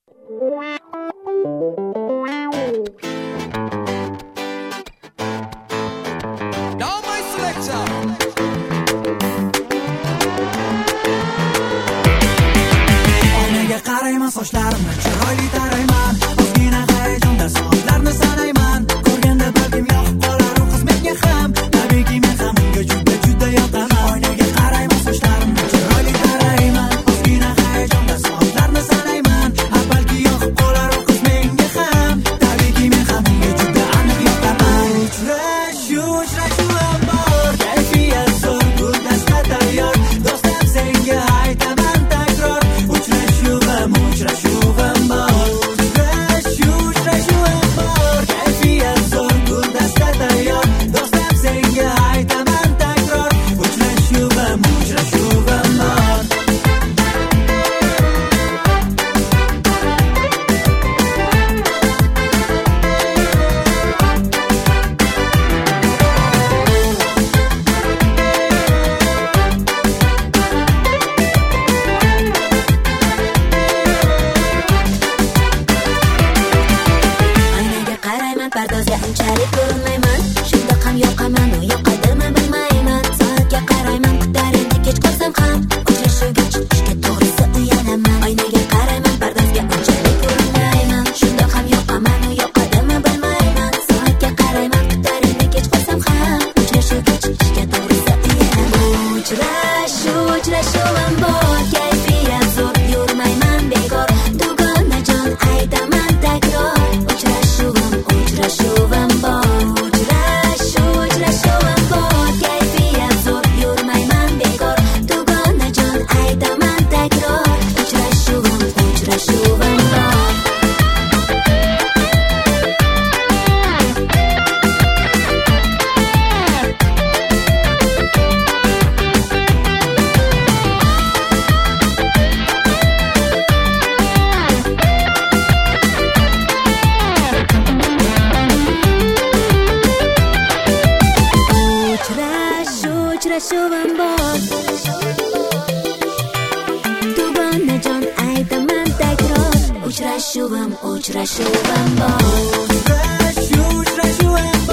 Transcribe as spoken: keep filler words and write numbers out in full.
Now my selector. Oynaga qarayman, sochlarimni chiroyli tarayman. Ozgina hayajonda soatlarni sanayman. Ko'rganda balkim yoqib qolar u qiz menga ham. Tabiiyki men ham unga juda juda yoqaman. Oynaga qarayman, sochlarimni chiroyli tarayman. Ozgina hayajonda soatlarni sanayman. Balki yoqib qolar u qiz menga ham. Tabiiyki men ham unga juda aniq yoqaman. Uchrashuv, uchrashuvim bor, kayfiyat zo'r, guldasta tayyor. Do'stim senga aytaman takror. Uchrashuvim, uchrashuvim bor. Uchrashuv, uchrashuvim bor, kayfiyat zo'r, guldasta tayyor. Do'stim senga aytaman takror. Uchrashuvim, uchrashuvim bor. Aynaga qarayman, pardozga unchalik ko'rinmayman. Shunda ham yoqaman, u yoqadimi bilmayman. Soatga qarayman, kutar endi kech qolsam ham. Uchrashuvga chiqishga to'g'risi uyalaman. Aynaga qarayman, pardozga unchalik ko'rinmayman. Shunda ham yoqaman, u yoqadimi bilmayman. Soatga qarayman, kutar endi kech qolsam ham. Uchrashuvga chiqishga to'g'risi uyalaman. Uchrashuv, uchrashuvim bor, kayfiyat zo'r, yurmayman bekor. Dugonajon aytaman takror. Uchrashuvim, uchrashuvim bor. Uchrashuv, uchrashuvim bor, kayfiyat zo'r, yurmayman bekor. Dugonajon aytaman takror. Uchrashuvim, uchrashuvim bor. Uchrashuv, uchrashuvim bor. Dugonajon aytaman takror. Uchrashuvim, uchrashuvim bor. Uchrashuv, uchrashuvim bor.